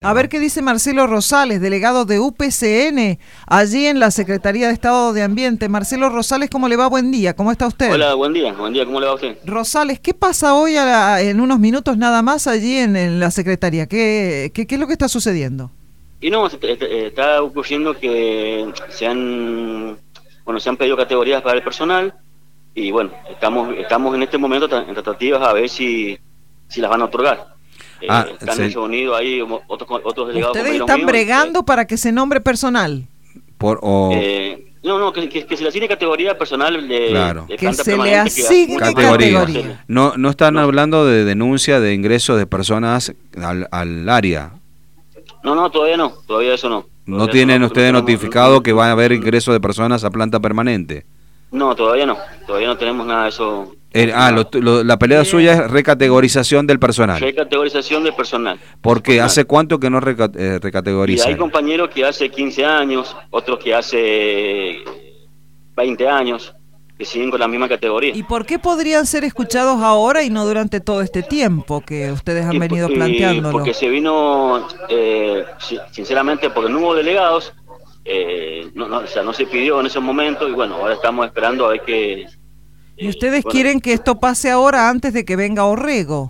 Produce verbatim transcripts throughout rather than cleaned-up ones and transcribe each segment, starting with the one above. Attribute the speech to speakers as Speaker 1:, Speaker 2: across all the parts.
Speaker 1: A ver qué dice Marcelo Rosales, delegado de U P C N, allí en la Secretaría de Estado de Ambiente. Marcelo Rosales, ¿cómo le va? Buen día, ¿cómo está usted?
Speaker 2: Hola, buen día, buen día, ¿cómo le va a usted?
Speaker 1: Rosales, ¿qué pasa hoy a la, en unos minutos nada más allí en, en la Secretaría? ¿Qué, qué, ¿Qué es lo que está sucediendo?
Speaker 2: Y no, está ocurriendo que se han, bueno, se han pedido categorías para el personal y bueno, estamos estamos en este momento en tratativas a ver si, si las van a otorgar.
Speaker 3: Ah,
Speaker 2: eh, están
Speaker 3: se...
Speaker 2: reunidos ahí otros, otros delegados.
Speaker 1: ¿Ustedes están
Speaker 2: míos,
Speaker 1: bregando
Speaker 2: eh,
Speaker 1: para que se nombre personal?
Speaker 3: Por, o...
Speaker 2: eh, no, no, que, que, que se le asigne categoría personal de,
Speaker 3: claro.
Speaker 2: de
Speaker 1: que se le asigne
Speaker 3: categoría.
Speaker 1: categoría.
Speaker 3: No, no están
Speaker 2: no.
Speaker 3: hablando de denuncia de ingresos de personas al, al área.
Speaker 2: No, no, todavía no, todavía eso no.
Speaker 3: ¿No tienen no, ustedes notificado que van a haber ingresos de personas a planta permanente?
Speaker 2: No, todavía no, todavía no tenemos nada de eso.
Speaker 3: El, ah, lo, lo, la pelea Bien. suya es recategorización del personal.
Speaker 2: Recategorización del personal.
Speaker 3: ¿Por qué?
Speaker 2: Personal.
Speaker 3: ¿Hace cuánto que no reca, eh, recategorizan?
Speaker 2: Y hay compañeros que hace quince años, otros que hace veinte años, que siguen con la misma categoría.
Speaker 1: ¿Y por qué podrían ser escuchados ahora y no durante todo este tiempo que ustedes han
Speaker 2: y,
Speaker 1: venido
Speaker 2: y,
Speaker 1: planteándolo?
Speaker 2: Porque se vino, eh, sinceramente, porque no hubo delegados, eh, no, no, o sea, no se pidió en ese momento y bueno, ahora estamos esperando a ver qué...
Speaker 1: ¿Y ustedes
Speaker 2: bueno,
Speaker 1: quieren que esto pase ahora antes de que venga Orrego?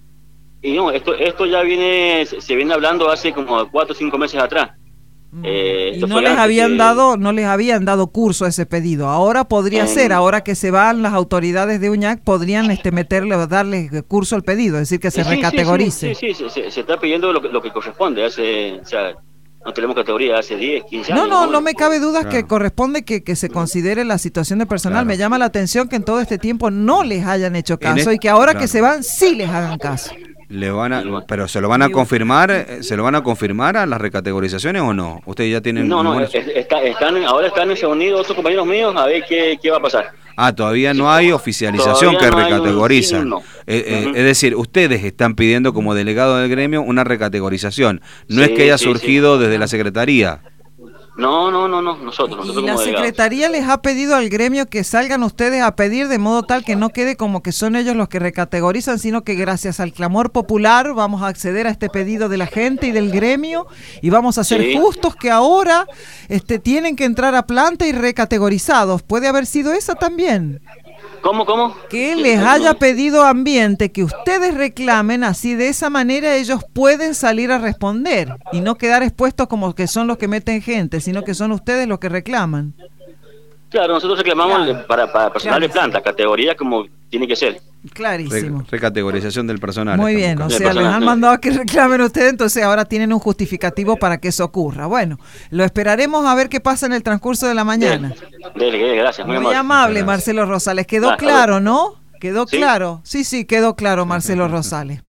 Speaker 2: Y no, esto esto ya viene, se viene hablando hace como cuatro o cinco meses atrás.
Speaker 1: Mm.
Speaker 2: Eh,
Speaker 1: y no les habían que... dado, no les habían dado curso a ese pedido. Ahora podría en... ser, ahora que se van las autoridades de Uñac, podrían este meterle, darle curso al pedido, es decir, que se
Speaker 2: sí,
Speaker 1: recategorice.
Speaker 2: Sí, sí, sí, sí se, se está pidiendo lo que, lo que corresponde. Hace, o sea, no tenemos categoría hace diez, quince años.
Speaker 1: No, no, no me cabe duda
Speaker 3: claro.
Speaker 1: que corresponde que, que se considere la situación de personal.
Speaker 3: Claro.
Speaker 1: Me llama la atención que en todo este tiempo no les hayan hecho caso
Speaker 3: este...
Speaker 1: y que ahora
Speaker 3: claro.
Speaker 1: que se van sí les hagan caso.
Speaker 3: Le van a, pero se lo van a confirmar, se lo van a confirmar a las recategorizaciones o no. Ustedes ya tienen.
Speaker 2: No, no, está, están, ahora están reunidos otros compañeros míos a ver qué, qué va a pasar.
Speaker 3: Ah, todavía no hay oficialización que
Speaker 2: no
Speaker 3: recategorizan.
Speaker 2: Un, no.
Speaker 3: eh, eh, uh-huh. Es decir, ustedes están pidiendo como delegado del gremio una recategorización. No sí, es que haya sí, surgido sí. desde la Secretaría.
Speaker 2: No, no, no, no, nosotros. nosotros
Speaker 1: ¿Y la
Speaker 2: como
Speaker 1: Secretaría
Speaker 2: delegados.
Speaker 1: les ha pedido al gremio que salgan ustedes a pedir de modo tal que no quede como que son ellos los que recategorizan, sino que gracias al clamor popular vamos a acceder a este pedido de la gente y del gremio y vamos a ser
Speaker 2: sí.
Speaker 1: justos que ahora este, tienen que entrar a planta y recategorizados? ¿Puede haber sido esa también?
Speaker 2: ¿Cómo, cómo?
Speaker 1: Que les haya pedido ambiente que ustedes reclamen, así de esa manera ellos pueden salir a responder y no quedar expuestos como que son los que meten gente, sino que son ustedes los que reclaman.
Speaker 2: Claro, nosotros reclamamos
Speaker 1: claro.
Speaker 2: para, para personal
Speaker 1: claro.
Speaker 2: de planta, categoría como tiene que ser.
Speaker 1: Clarísimo.
Speaker 3: Re, recategorización del personal.
Speaker 1: Muy bien, o sea, les han mandado a que reclamen ustedes, entonces ahora tienen un justificativo para que eso ocurra. Bueno, lo esperaremos a ver qué pasa en el transcurso de la mañana.
Speaker 2: Dele, dele, gracias. Muy,
Speaker 1: muy
Speaker 2: amable,
Speaker 1: amable Marcelo Rosales. Quedó
Speaker 2: ah,
Speaker 1: claro, ¿no? Quedó
Speaker 2: ¿Sí?
Speaker 1: claro. Sí, sí, quedó claro Marcelo Rosales.